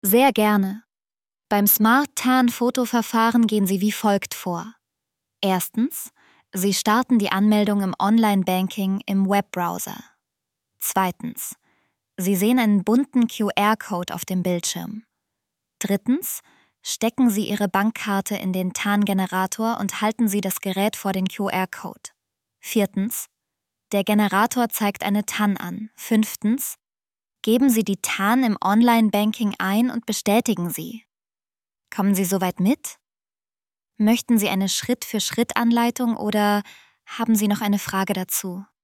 Sehr gerne. Beim Smart-TAN-Fotoverfahren gehen Sie wie folgt vor. Erstens, Sie starten die Anmeldung im Online-Banking im Webbrowser. Zweitens, Sie sehen einen bunten QR-Code auf dem Bildschirm. Drittens, stecken Sie Ihre Bankkarte in den TAN-Generator und halten Sie das Gerät vor den QR-Code. Viertens, der Generator zeigt eine TAN an. Fünftens, geben Sie die TAN im Online-Banking ein und bestätigen sie. Kommen Sie soweit mit? Möchten Sie eine Schritt-für-Schritt-Anleitung oder haben Sie noch eine Frage dazu?